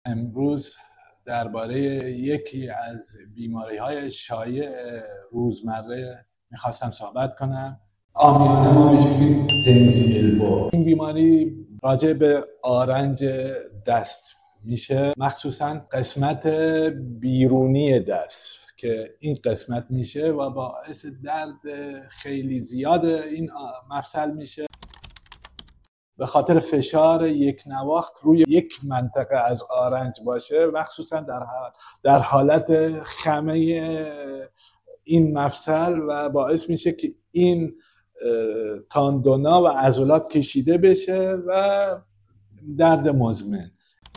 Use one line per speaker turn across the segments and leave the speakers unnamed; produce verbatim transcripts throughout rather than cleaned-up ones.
امروز درباره یکی از بیماری‌های شایع روزمره میخواستم صحبت کنم. عامیانه ما بهش میگیم تنیسی البو. این بیماری راجع به آرنج دست میشه، مخصوصا قسمت بیرونی دست که این قسمت میشه و باعث درد خیلی زیاد این مفصل میشه به خاطر فشار یک نواخت روی یک منطقه از آرنج باشه، مخصوصا در در حالت خمه این مفصل و باعث میشه که این تاندونا و عضلات کشیده بشه و درد مزمن.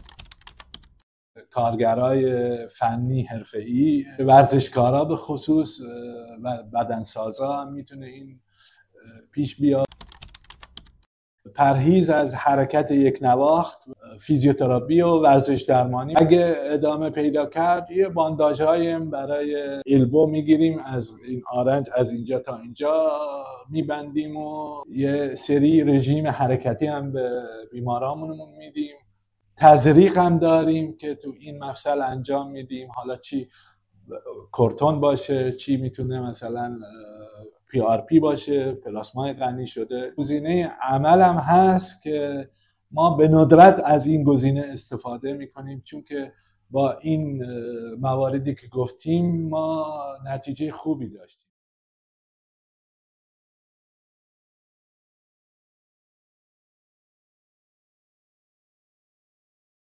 کارگرای فنی حرفه‌ای، ورزشکارا به خصوص و بدنسازا هم میتونه این پیش بیاد. پرهیز از حرکت یک نواخت، فیزیوتراپی و ورزش درمانی. اگه ادامه پیدا کرد یه بانداژهای برای البو میگیریم، از این آرنج از اینجا تا اینجا میبندیم و یه سری رژیم حرکتی هم به بیمارامونمون میدیم. تزریق هم داریم که تو این مفصل انجام میدیم، حالا چی کورتون باشه، چی میتونه مثلا پی آر پی باشه، پلاسمای غنی شده. گزینه عمل هم هست که ما به ندرت از این گزینه استفاده میکنیم، چون که با این مواردی که گفتیم ما نتیجه خوبی داشتیم.